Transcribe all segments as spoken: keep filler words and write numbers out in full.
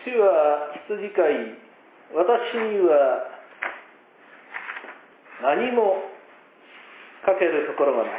主は羊飼い、私には何もかけるところがない。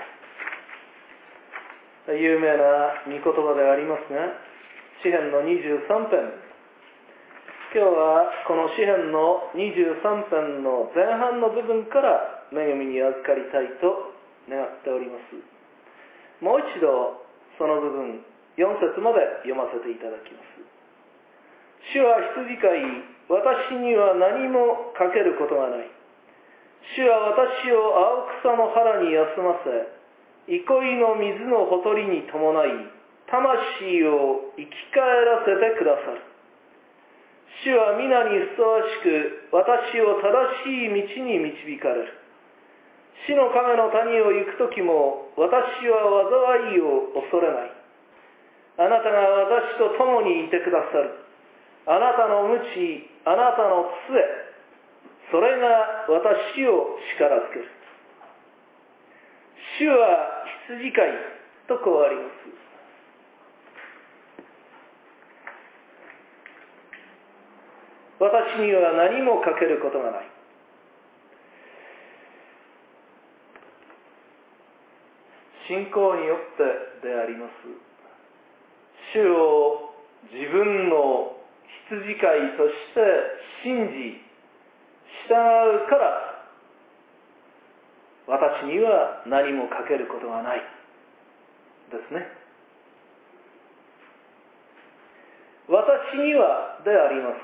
有名な御言葉でありますが、詩編のにじゅうさん編。今日はこの詩編のにじゅうさん編の前半の部分から恵みに預かりたいと願っております。もう一度その部分よん節まで読ませていただきます。主は羊飼い、私には何もかけることがない。主は私を青草の原に休ませ、憩いの水のほとりに伴い、魂を生き返らせてくださる。主は皆にふさわしく、私を正しい道に導かれる。死の影の谷を行くときも、私は災いを恐れない。あなたが私と共にいてくださる。あなたの鞭、あなたの杖、それが私を力づける。主は羊飼いとこうあります。私には何もかけることがない。信仰によってであります。主を自分の羊飼いとして信じ、従うから私には何もかけることがないですね。私にはであります。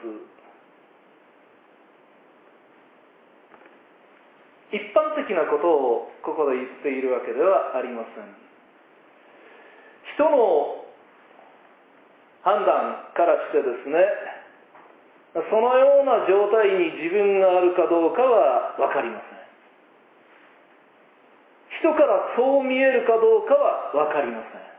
一般的なことをここで言っているわけではありません。人の判断からしてですね、そのような状態に自分があるかどうかは分かりません。人からそう見えるかどうかは分かりま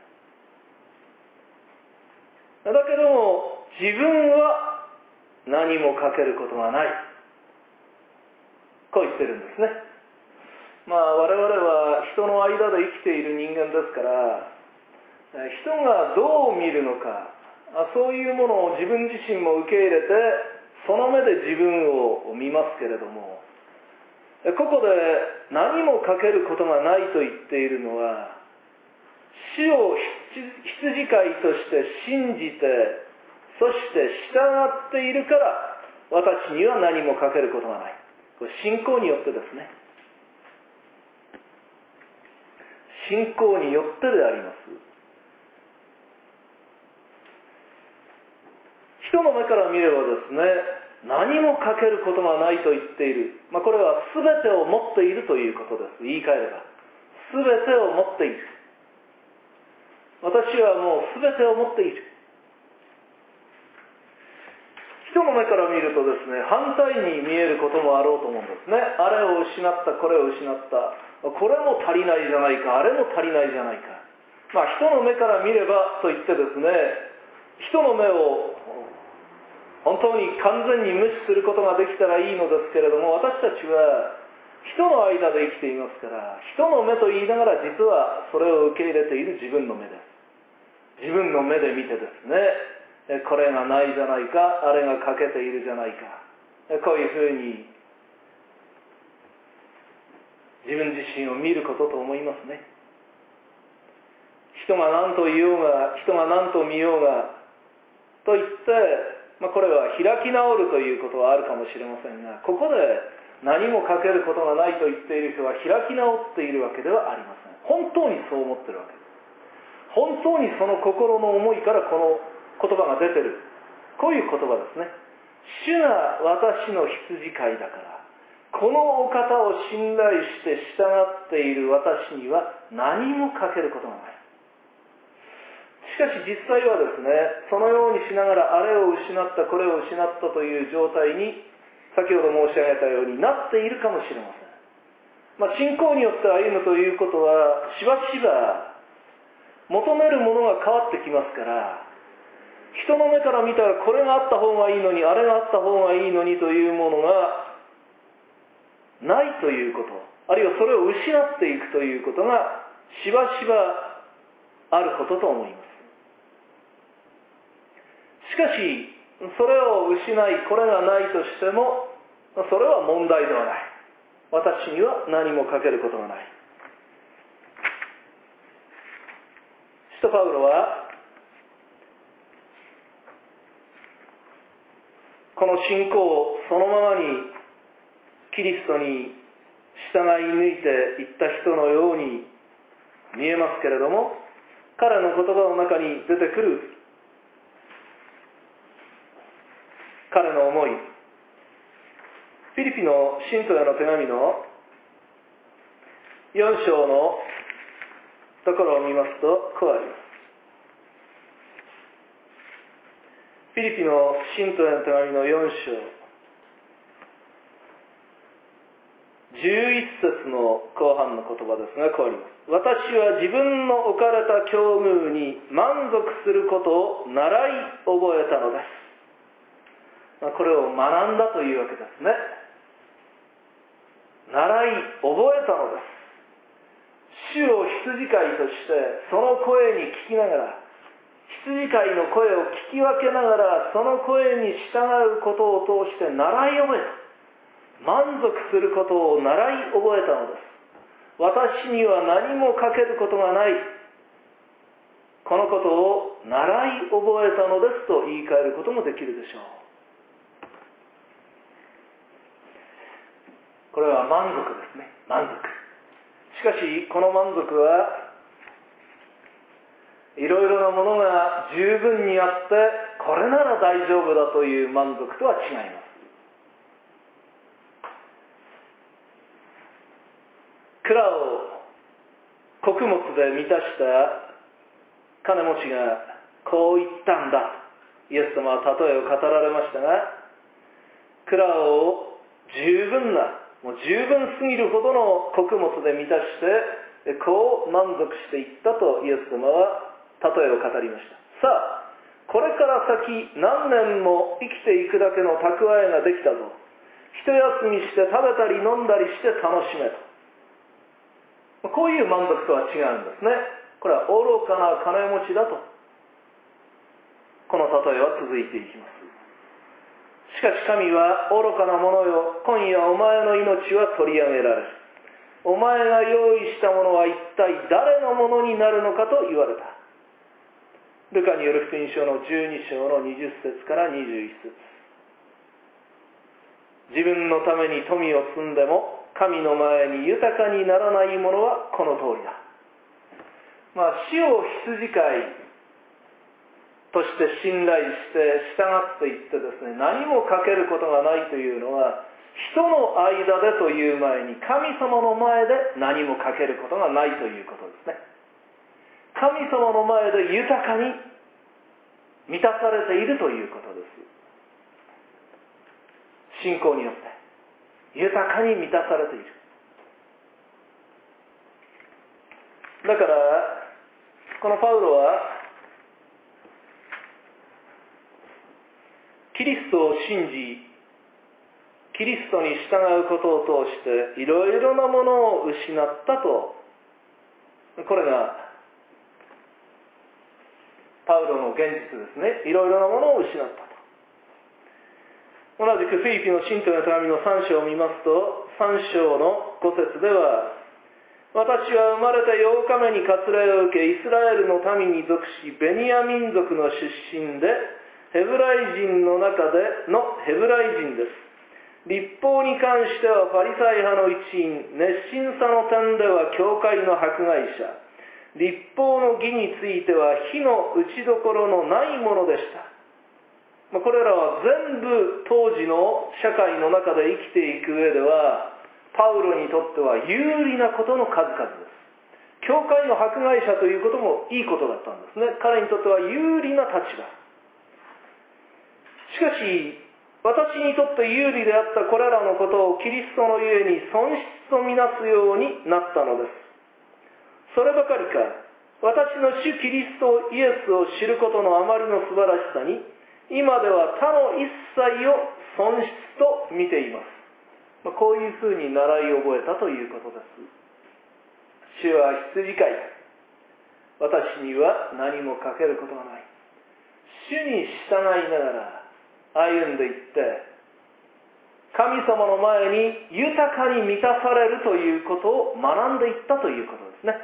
せん。だけども自分は何もかけることがない、こう言ってるんですね。まあ我々は人の間で生きている人間ですから、人がどう見るのか、そういうものを自分自身も受け入れて、その目で自分を見ますけれども、ここで何もかけることがないと言っているのは、主を羊飼いとして信じて、そして従っているから私には何もかけることがない。これ信仰によってですね。信仰によってであります。人の目から見ればですね、何もかけることがないと言っている。まあ、これは全てを持っているということです。言い換えれば。全てを持っている。私はもう全てを持っている。人の目から見るとですね、反対に見えることもあろうと思うんですね。あれを失った、これを失った。これも足りないじゃないか、あれも足りないじゃないか。まあ人の目から見ればと言ってですね、人の目を本当に完全に無視することができたらいいのですけれども、私たちは人の間で生きていますから、人の目と言いながら実はそれを受け入れている自分の目です。自分の目で見てですね、これがないじゃないか、あれが欠けているじゃないか、こういうふうに自分自身を見ることと思いますね。人が何と言おうが、人が何と見ようがと言って、まあ、これは開き直るということはあるかもしれませんが、ここで何もかけることがないと言っている人は開き直っているわけではありません。本当にそう思っているわけです。本当にその心の思いからこの言葉が出ている。こういう言葉ですね。主が私の羊飼いだから、このお方を信頼して従っている私には何もかけることがない。しかし実際はですね、そのようにしながらあれを失った、これを失ったという状態に、先ほど申し上げたようになっているかもしれません。まあ、信仰によって歩むということは、しばしば求めるものが変わってきますから、人の目から見たらこれがあった方がいいのに、あれがあった方がいいのにというものがないということ、あるいはそれを失っていくということがしばしばあることと思います。しかしそれを失いこれがないとしてもそれは問題ではない。私には何もかけることがない。使徒パウロはこの信仰をそのままにキリストに従い抜いていった人のように見えますけれども、彼の言葉の中に出てくる彼の思い、フィリピの信徒への手紙のよん章のところを見ますとこうあります。フィリピの信徒への手紙のよん章じゅういっ節の後半の言葉ですが、こうあります。私は自分の置かれた境遇に満足することを習い覚えたのです。これを学んだというわけですね。習い覚えたのです。主を羊飼いとしてその声に聞きながら、羊飼いの声を聞き分けながらその声に従うことを通して習い覚えた。満足することを習い覚えたのです。私には何もかけることがない。このことを習い覚えたのですと言い換えることもできるでしょう。これは満足ですね。満足。しかしこの満足はいろいろなものが十分にあってこれなら大丈夫だという満足とは違います。蔵を穀物で満たした金持ちがこう言ったんだ。イエス様は例えを語られましたが、蔵を十分な、もう十分すぎるほどの穀物で満たしてこう満足していったとイエス様は例えを語りました。さあ、これから先何年も生きていくだけの蓄えができたぞ。一休みして食べたり飲んだりして楽しめと。こういう満足とは違うんですね。これは愚かな金持ちだとこの例えは続いていきます。しかし神は愚かな者よ、今夜お前の命は取り上げられる。お前が用意したものは一体誰のものになるのかと言われた。ルカによる福音書のじゅうに章のにじゅっ節からにじゅういっ節。自分のために富を積んでも神の前に豊かにならないものはこの通りだ。まあ、死を羊飼いとして信頼して従っていってですね、何もかけることがないというのは、人の間でという前に神様の前で何もかけることがないということですね。神様の前で豊かに満たされているということです。信仰によって豊かに満たされている。だからこのパウロはキリストを信じキリストに従うことを通していろいろなものを失ったと、これがパウロの現実ですね。いろいろなものを失ったと。同じくフィリピの信徒の手紙のさん章を見ますと、さん章のご節では、私は生まれてようかめに割礼を受け、イスラエルの民に属し、ベニヤ民族の出身で、ヘブライ人の中でのヘブライ人です。律法に関してはファリサイ派の一員、熱心さの点では教会の迫害者、律法の義については火の打ちどころのないものでした。これらは全部当時の社会の中で生きていく上ではパウロにとっては有利なことの数々です。教会の迫害者ということもいいことだったんですね。彼にとっては有利な立場。しかし私にとって有利であったこれらのことをキリストのゆえに損失とみなすようになったのです。そればかりか、私の主キリストイエスを知ることのあまりの素晴らしさに、今では他の一切を損失と見ています。こういうふうに習い覚えたということです。主は羊飼い。私には何もかけることがない。主に従いながら歩んでいって、神様の前に豊かに満たされるということを学んでいったということですね。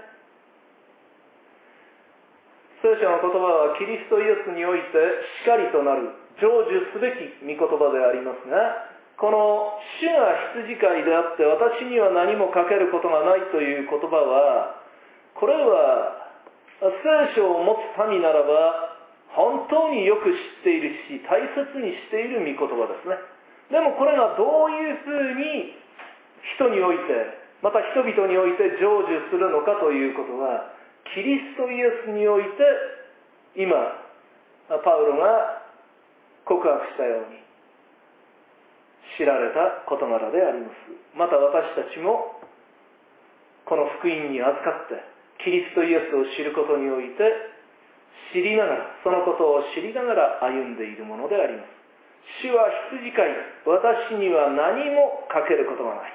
聖書の言葉はキリストイエスにおいてしかりとなる成就すべき御言葉でありますが、この主が羊飼いであって私には何もかけることがないという言葉は、これは聖書を持つ民ならば本当によく知っているし大切にしている御言葉ですね。でもこれがどういうふうに人において、また人々において成就するのかということは、キリストイエスにおいて今パウロが告白したように知られた事柄であります。また私たちもこの福音に預かってキリストイエスを知ることにおいて知りながら、そのことを知りながら歩んでいるものであります。主は羊飼い、私には何もかけることがない。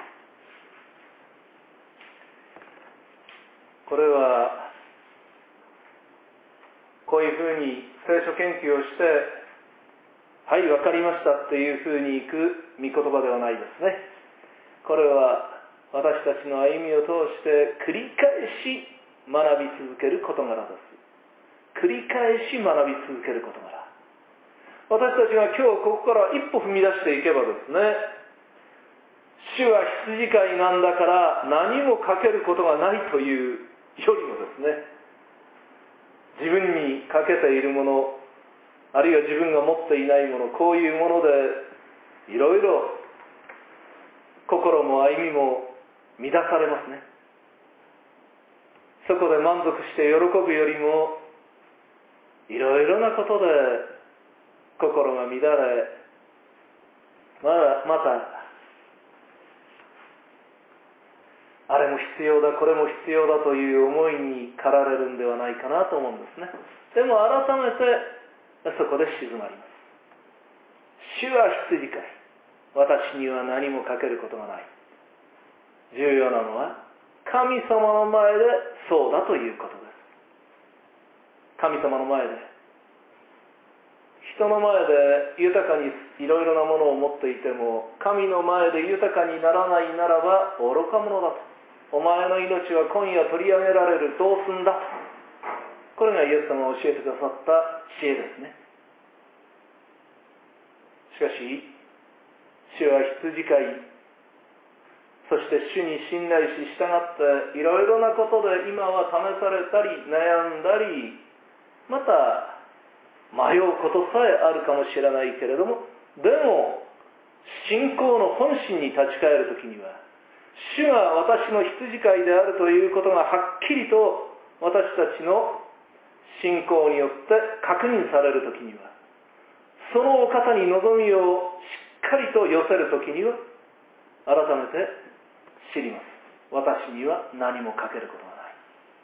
これはこういうふうに聖書研究をして、はい、わかりましたっていうふうにいく御言葉ではないですね。これは私たちの歩みを通して繰り返し学び続ける事柄です。繰り返し学び続ける事柄。私たちが今日ここから一歩踏み出していけばですね、主は羊飼いなんだから何もかけることがないというよりもですね、自分にかけているもの、あるいは自分が持っていないもの、こういうものでいろいろ心も歩みも乱されますね。そこで満足して喜ぶよりも、いろいろなことで心が乱れ、まだまたあれも必要だ、これも必要だという思いに駆られるんではないかなと思うんですね。でも改めてそこで静まります。主は羊飼い、私には何もかけることがない。重要なのは神様の前でそうだということです。神様の前で、人の前で豊かにいろいろなものを持っていても、神の前で豊かにならないならば愚か者だと。お前の命は今夜取り上げられる、どうすんだ。これがイエス様が教えてくださった知恵ですね。しかし主は羊飼い、そして主に信頼し従っていろいろなことで今は試されたり悩んだり、また迷うことさえあるかもしれないけれども、でも信仰の本心に立ち返るときには、主が私の羊飼いであるということがはっきりと私たちの信仰によって確認されるときには、そのお方に望みをしっかりと寄せるときには、改めて知ります。私には何もかけることがない。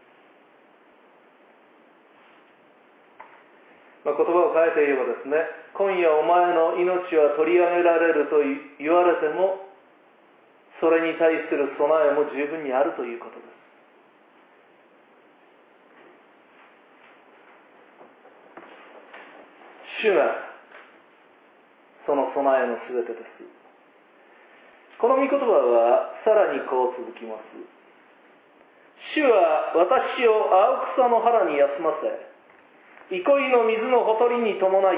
まあ、言葉を変えて言えばですね、今夜お前の命は取り上げられると言われても、それに対する備えも十分にあるということです。主がその備えのすべてです。この御言葉はさらにこう続きます。主は私を青草の原に休ませ、憩いの水のほとりに伴い、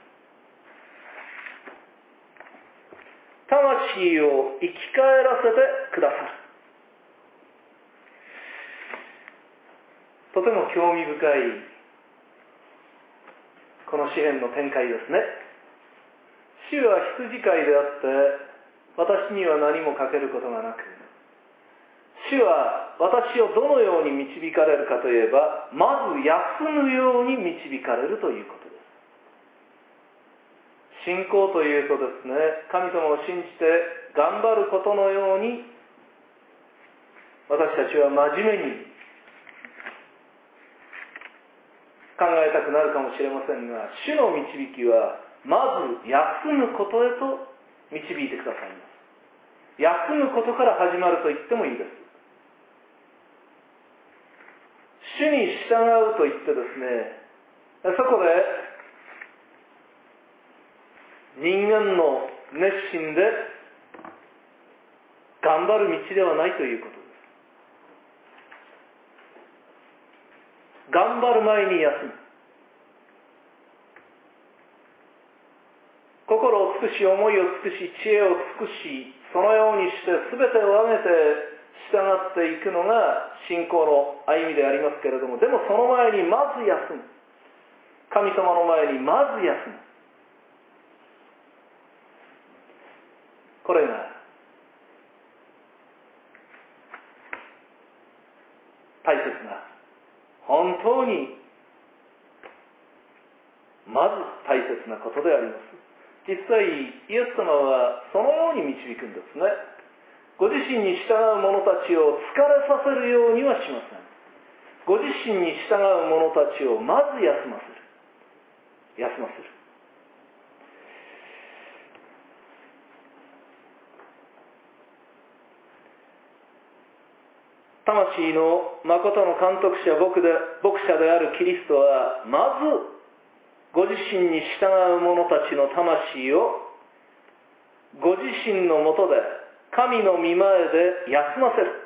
魂を生き返らせてくださる。とても興味深いこの詩篇の展開ですね。主は羊飼いであって私には何もかけることがなく、主は私をどのように導かれるかといえば、まず休むように導かれるということです。信仰というとですね、神様を信じて頑張ることのように私たちは真面目に考えたくなるかもしれませんが、主の導きはまず休むことへと導いてくださいます。休むことから始まると言ってもいいです。主に従うと言ってですね、そこで人間の熱心で頑張る道ではないということです。頑張る前に休む。心を尽くし、思いを尽くし、知恵を尽くし、そのようにして全てを挙げて従っていくのが信仰の歩みでありますけれども、でもその前にまず休む。神様の前にまず休む。これが大切な、本当にまず大切なことであります。実際イエス様はそのように導くんですね。ご自身に従う者たちを疲れさせるようにはしません。ご自身に従う者たちをまず休ませる。休ませる。魂の誠の監督者、牧で、牧者であるキリストは、まずご自身に従う者たちの魂をご自身のもとで、神の御前で休ませる。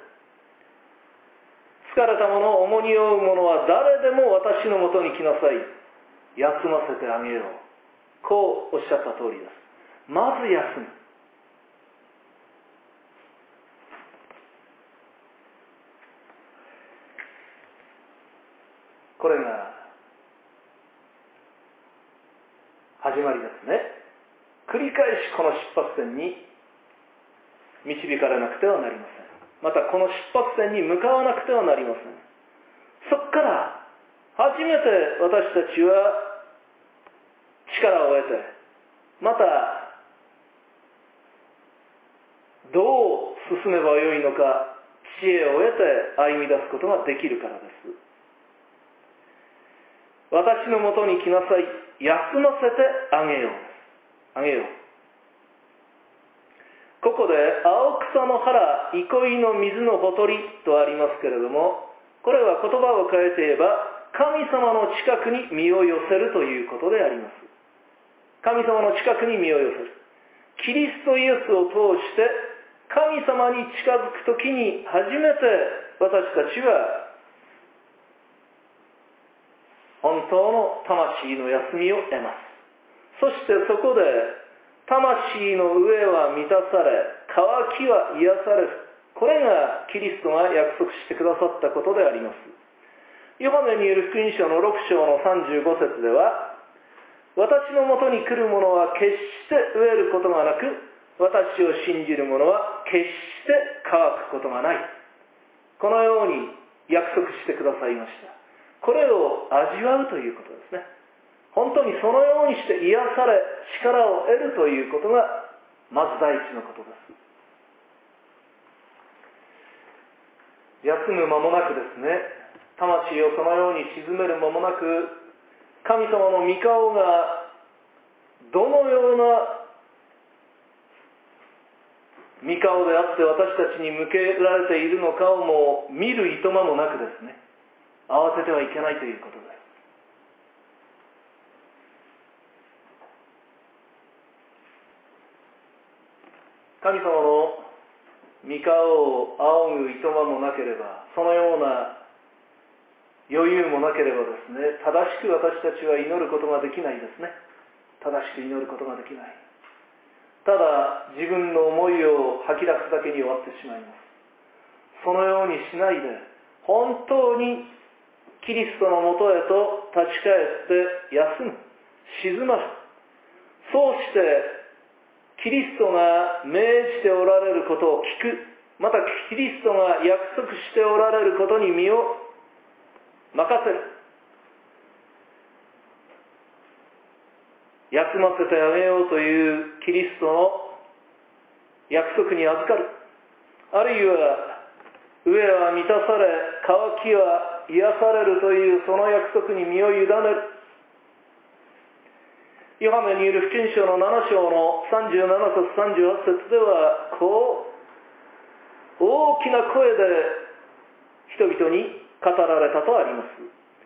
疲れた者、重荷を負う者は誰でも私のもとに来なさい。休ませてあげよう。こうおっしゃった通りです。まず休む。これが始まりですね。繰り返しこの出発点に導かれなくてはなりません。またこの出発点に向かわなくてはなりません。そこから初めて私たちは力を得て、またどう進めばよいのか知恵を得て歩み出すことができるからです。私のもとに来なさい。休ませてあげよう。あげよう。ここで青草の腹、憩いの水のほとりとありますけれども、これは言葉を変えて言えば神様の近くに身を寄せるということであります。神様の近くに身を寄せる。キリストイエスを通して神様に近づくときに初めて私たちは本当の魂の休みを得ます。そしてそこで魂の上は満たされ、渇きは癒される。これがキリストが約束してくださったことであります。ヨハネによる福音書のろく章のさんじゅうご節では、私のもとに来る者は決して飢えることがなく、私を信じる者は決して渇くことがない。このように約束してくださいました。これを味わうということですね。本当にそのようにして癒され、力を得るということがまず第一のことです。休む間もなくですね、魂をそのように沈める間もなく、神様の御顔がどのような御顔であって私たちに向けられているのかをもう見るいとまもなくですね、慌ててはいけないということです。神様の御顔を仰ぐいとまもなければ、そのような余裕もなければですね、正しく私たちは祈ることができないですね。正しく祈ることができない。ただ自分の思いを吐き出すだけに終わってしまいます。そのようにしないで、本当にキリストのもとへと立ち返って休む、静まる。そうしてキリストが命じておられることを聞く、またキリストが約束しておられることに身を任せる。休ませてあげようというキリストの約束に預かる。あるいは飢えは満たされ、渇きは癒されるというその約束に身を委ねる。ヨハネによる福音書のなな章のさんじゅうなな節さんじゅうはち節では、こう大きな声で人々に語られたとあります。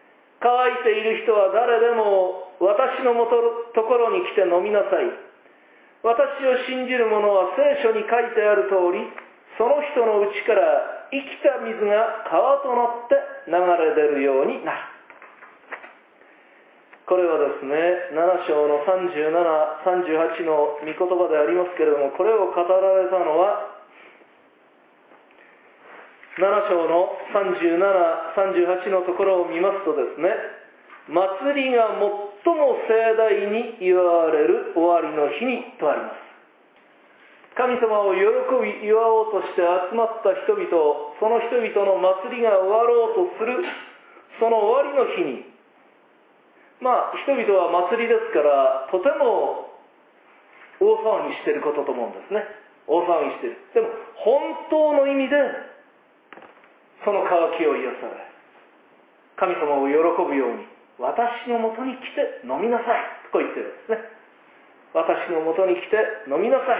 乾いている人は誰でも私のもところに来て飲みなさい。 私を信じる者は聖書に書いてある通り、その人の内から生きた水が川となって流れ出るようになる。これはですね、なな章のさんじゅうなな、さんじゅうはちの御言葉でありますけれども、これを語られたのは、なな章のさんじゅうなな、さんじゅうはちのところを見ますとですね、祭りが最も盛大に祝われる終わりの日にとあります。神様を喜び祝おうとして集まった人々、その人々の祭りが終わろうとするその終わりの日に、まあ人々は祭りですからとても大騒ぎしていることと思うんですね。大騒ぎしている。でも本当の意味でその渇きを癒され、神様を喜ぶように、私のもとに来て飲みなさいと言ってるんですね。私のもとに来て飲みなさい。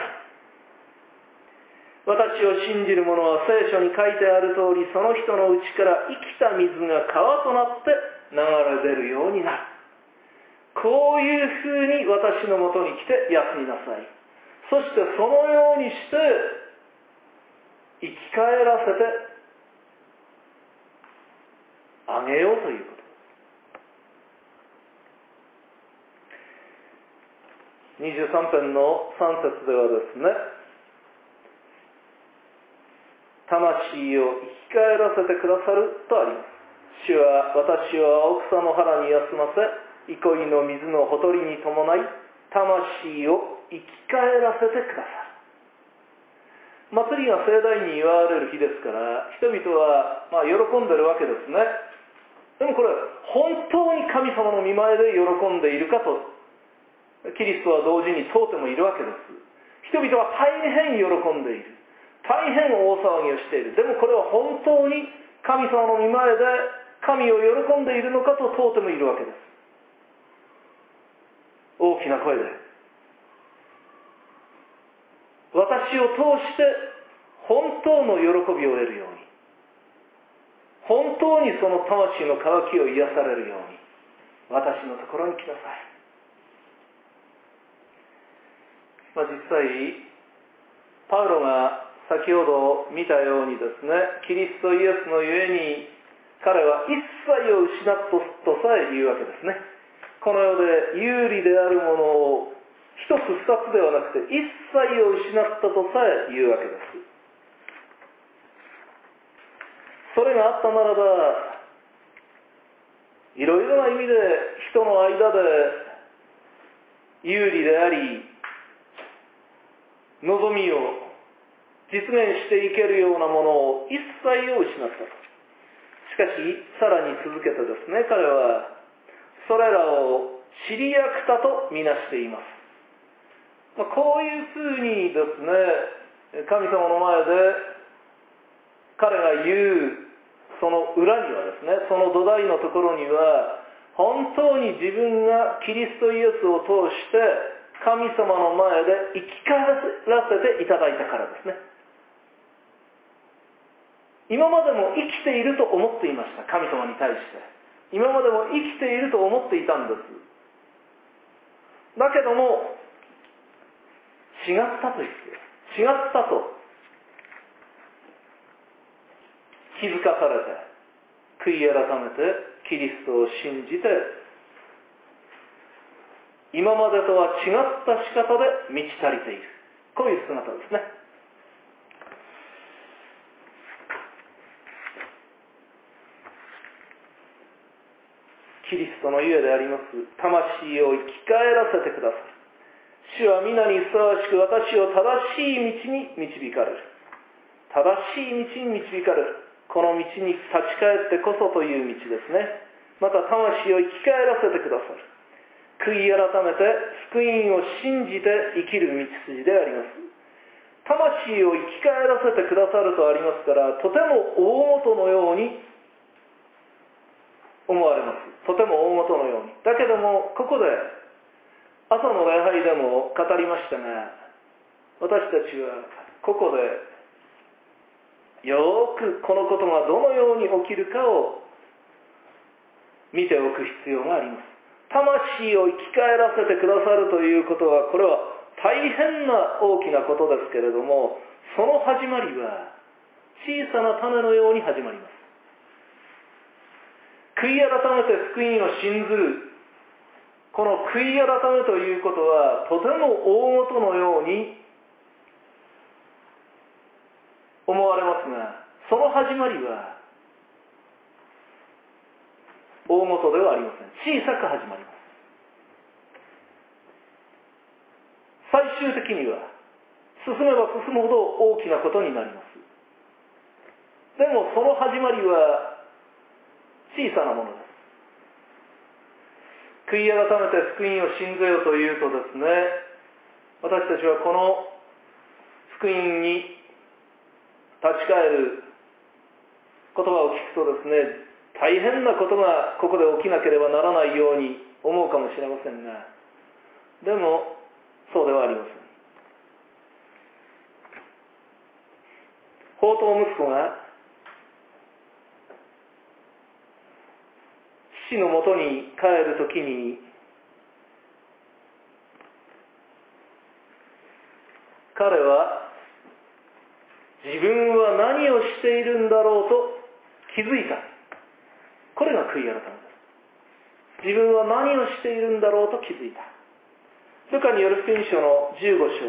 私を信じる者は聖書に書いてある通り、その人の内から生きた水が川となって流れ出るようになる。こういうふうに私のもとに来て休みなさい。そしてそのようにして生き返らせてあげようということ。にじゅうさん編のさん節ではですね、魂を生き返らせてくださるとあります。主は私を青草の原に休ませ、憩いの水のほとりに伴い、魂を生き返らせてくださる。祭りが盛大に祝われる日ですから、人々はまあ喜んでるわけですね。でもこれ本当に神様の御前で喜んでいるかと、キリストは同時に問うてもいるわけです。人々は大変喜んでいる。大変大騒ぎをしている。でもこれは本当に神様の御前で神を喜んでいるのかと問うてもいるわけです。大きな声で、私を通して本当の喜びを得るように、本当にその魂の渇きを癒されるように、私のところに来なさい。まあ、実際パウロが先ほど見たようにですね、キリストイエスのゆえに彼は一切を失ったとさえ言うわけですね。この世で有利であるものを一つ二つではなくて一切を失ったとさえ言うわけです。それがあったならば、いろいろな意味で人の間で有利であり、望みを実現していけるようなものを一切を失ったと。しかしさらに続けてですね、彼はそれらを知り役たとみなしています。まあ、こういうふうにですね、神様の前で彼が言うその裏にはですね、その土台のところには、本当に自分がキリストイエスを通して神様の前で生き返らせていただいたからですね。今までも生きていると思っていました。神様に対して今までも生きていると思っていたんです。だけども違ったと言って違ったと気づかされて、悔い改めてキリストを信じて、今までとは違った仕方で満ち足りている、こういう姿ですね。キリストのゆえであります魂を生き返らせてくださる。主は皆にふさわしく私を正しい道に導かれる。正しい道に導かれる。この道に立ち返ってこそという道ですね。また魂を生き返らせてくださる。悔い改めて福音を信じて生きる道筋であります。魂を生き返らせてくださるとありますから、とても大元のように思われます。とても大元のように。だけどもここで朝の礼拝でも語りましたが、私たちはここでよくこのことがどのように起きるかを見ておく必要があります。魂を生き返らせてくださるということは、これは大変な大きなことですけれども、その始まりは小さな種のように始まります。悔い改めて福音を信ずる、この悔い改めということはとても大事のように思われますが、その始まりは大事ではありません。小さく始まります。最終的には進めば進むほど大きなことになります。でもその始まりは小さなものです。悔い改めて福音を信ぜよというとですね、私たちはこの福音に立ち返る言葉を聞くとですね、大変なことがここで起きなければならないように思うかもしれませんが、でもそうではありません。放蕩息子が父のもとに帰るときに、彼は自分は何をしているんだろうと気づいた。これが悔い改めです。自分は何をしているんだろうと気づいた。ルカによる福音書のじゅうご章、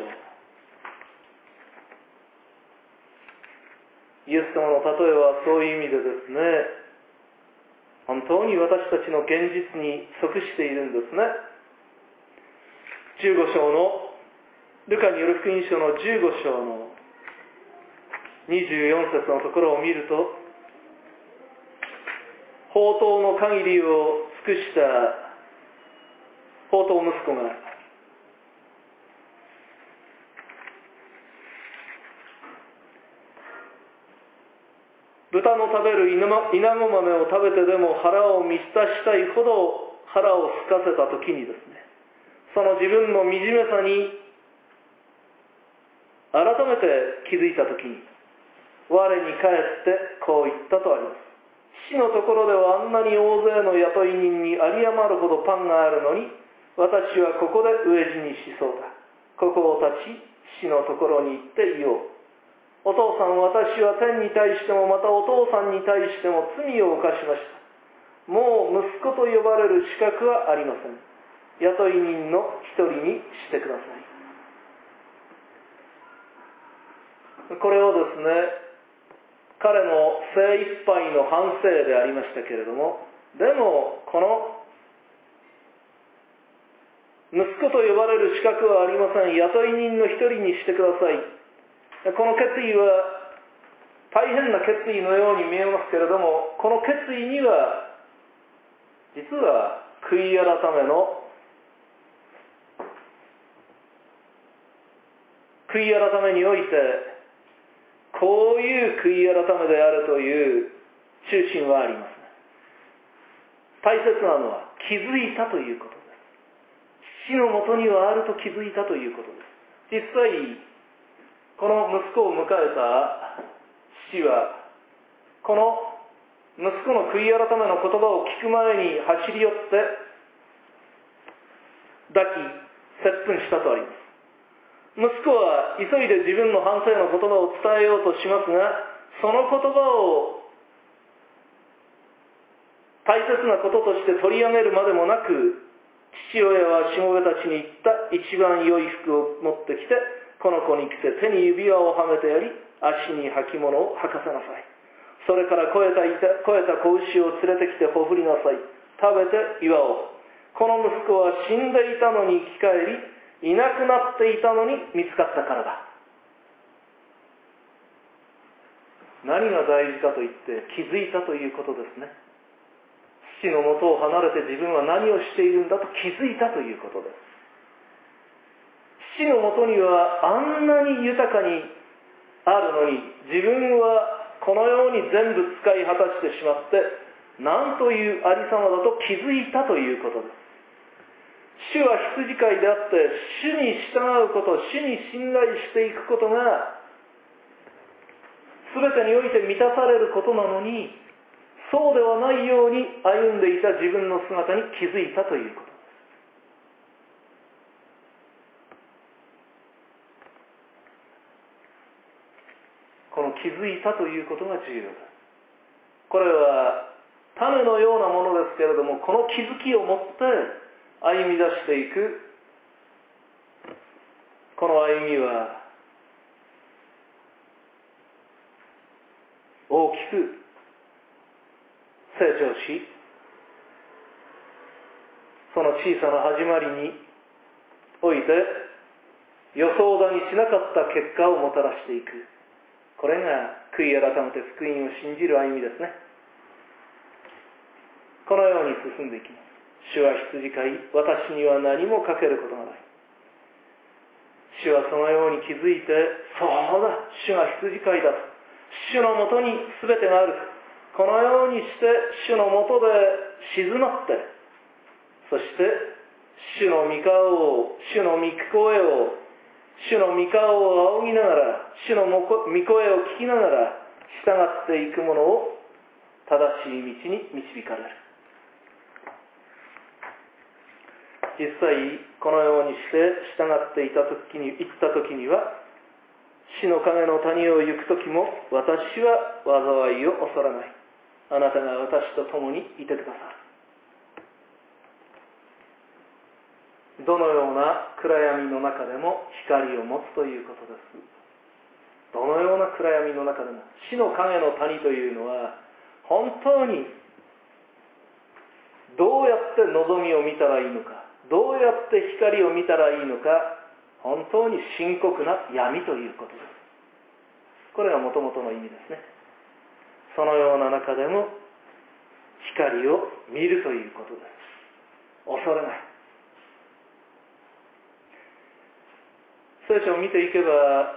イエス様の例えはそういう意味でですね、本当に私たちの現実に即しているんですね。じゅうご章の、ルカによる福音書のじゅうご章のにじゅうよん節のところを見ると、放蕩の限りを尽くした放蕩息子が、豚の食べる稲子豆を食べてでも腹を満たしたいほど腹を空かせた時にですね、その自分の惨めさに改めて気づいた時に、我に返ってこう言ったとあります。父のところではあんなに大勢の雇い人に有り余るほどパンがあるのに、私はここで飢え死にしそうだ。ここを立ち父のところに行って言おう。お父さん、私は天に対してもまたお父さんに対しても罪を犯しました。もう息子と呼ばれる資格はありません。雇い人の一人にしてください。これをですね、彼の精一杯の反省でありましたけれども、でもこの息子と呼ばれる資格はありません。雇い人の一人にしてください。この決意は大変な決意のように見えますけれども、この決意には実は悔い改めの悔い改めにおいて、こういう悔い改めであるという中心はあります。大切なのは気づいたということです。父のもとにはあると気づいたということです。実際この息子を迎えた父は、この息子の悔い改めの言葉を聞く前に走り寄って抱き接吻したとあります。息子は急いで自分の反省の言葉を伝えようとしますが、その言葉を大切なこととして取り上げるまでもなく、父親はしもべたちに言った。一番良い服を持ってきてこの子に着せ、手に指輪をはめてやり、足に履物を履かせなさい。それから肥えた肥えた子牛を連れてきてほふりなさい。食べて祝おう。この息子は死んでいたのに生き返り、いなくなっていたのに見つかったからだ。何が大事かといって気づいたということですね。父のもとを離れて自分は何をしているんだと気づいたということです。父のもとにはあんなに豊かにあるのに、自分はこのように全部使い果たしてしまって、なんというありさまだと気づいたということです。主は羊飼いであって、主に従うこと、主に信頼していくことが全てにおいて満たされることなのに、そうではないように歩んでいた自分の姿に気づいたということ。 気づいたということが重要だ。これは種のようなものですけれども、この気づきを持って歩み出していく、この歩みは大きく成長し、その小さな始まりにおいて予想だにしなかった結果をもたらしていく。これが悔い改めて福音を信じる歩みですね。このように進んでいきます。主は羊飼い、私には何もかけることがない。主はそのように気づいて、そうだ、主が羊飼いだと、主のもとに全てがある、このようにして主のもとで静まって、そして主の御顔を、主の御声を、主の御顔を仰ぎながら、主の御声を聞きながら従っていくものを正しい道に導かれる。実際このようにして従っていた時に行った時には、死の影の谷を行く時も、私は災いを恐れない。あなたが私と共にいてくださる。どのような暗闇の中でも光を持つということです。どのような暗闇の中でも、死の影の谷というのは、本当にどうやって望みを見たらいいのか、どうやって光を見たらいいのか、本当に深刻な闇ということです。これがもともとの意味ですね。そのような中でも光を見るということです。恐れない。聖書を見ていけば、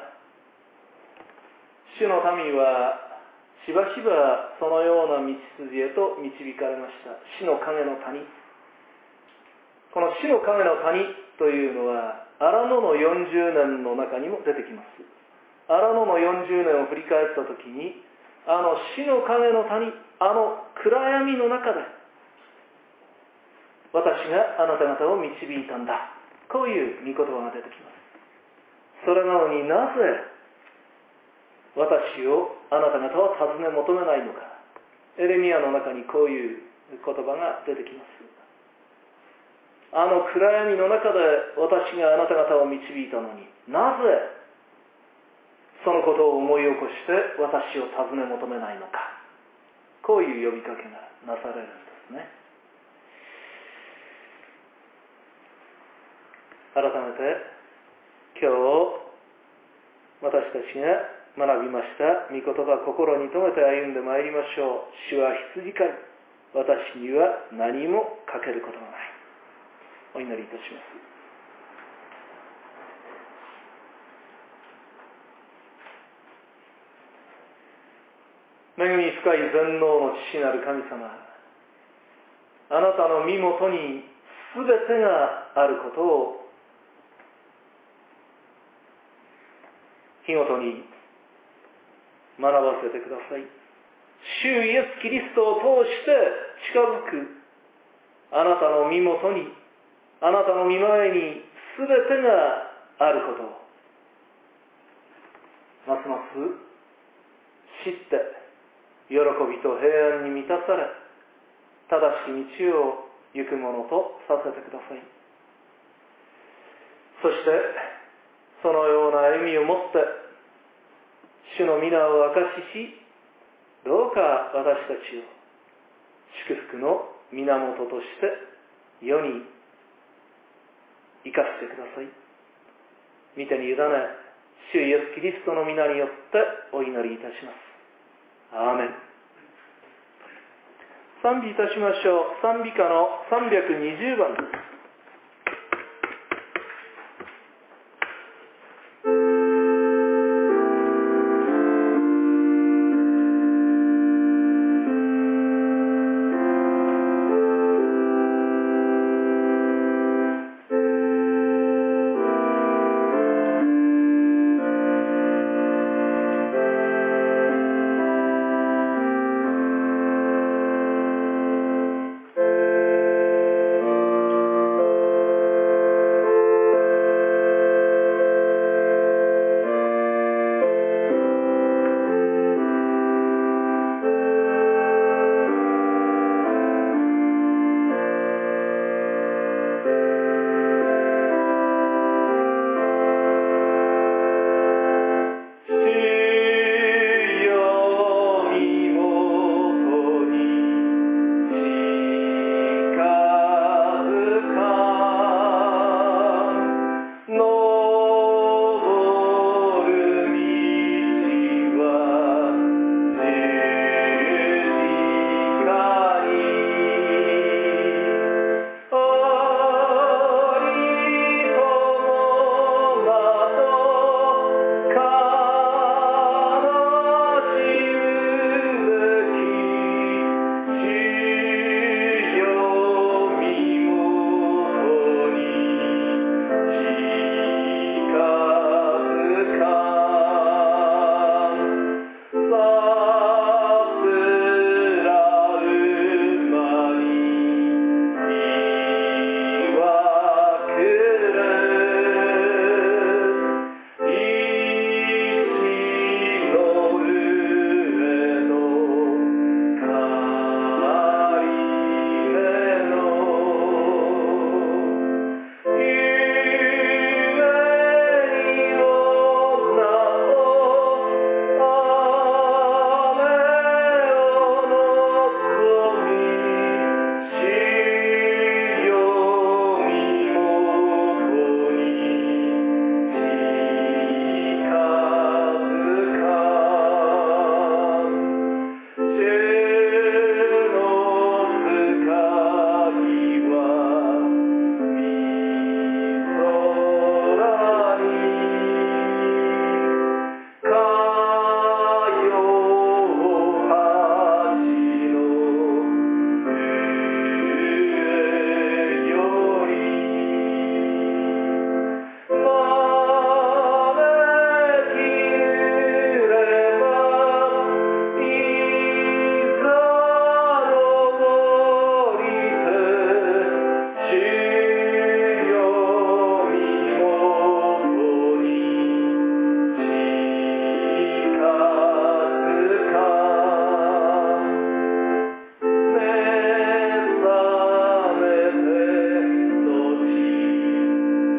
主の民はしばしばそのような道筋へと導かれました。死の影の谷。この死の影の谷というのは、荒野のよんじゅうねんの中にも出てきます。荒野のよんじゅうねんを振り返ったときに、あの死の影の谷、あの暗闇の中で、私があなた方を導いたんだ。こういう御言葉が出てきます。それなのになぜ、私をあなた方は尋ね求めないのか。エレミヤの中にこういう言葉が出てきます。あの暗闇の中で私があなた方を導いたのに、なぜそのことを思い起こして私を尋ね求めないのか。こういう呼びかけがなされるんですね。改めて今日私たちが学びました御言葉、心に留めて歩んでまいりましょう。主は羊飼い、私には何もかけることがない。お祈りいたします。恵み深い全能の父なる神様、あなたの身元にすべてがあることを日ごとに学ばせてください。主イエス・キリストを通して近づくあなたの身元に、あなたの御前にすべてがあることをますます知って、喜びと平安に満たされ、正しい道を行くものとさせてください。そしてそのような歩みをもって主の皆を証しし、どうか私たちを祝福の源として世に生かしてください。御手に委ね、主イエス・キリストの皆によってお祈りいたします。アーメン。賛美いたしましょう。賛美歌のさんびゃくにじゅうばんです。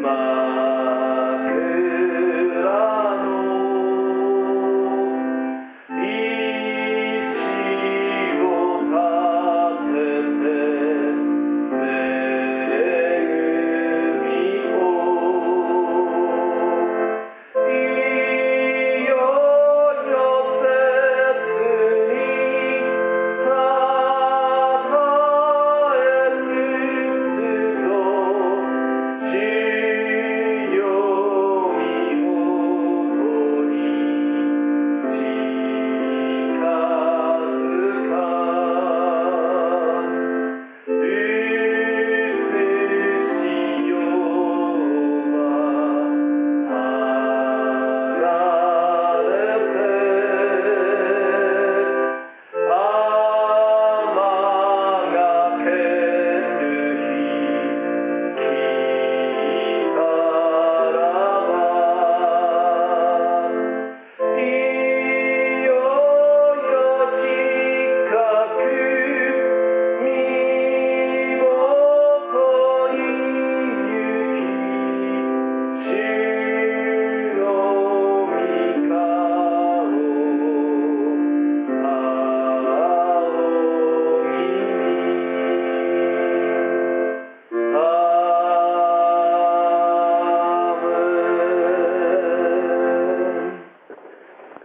ます。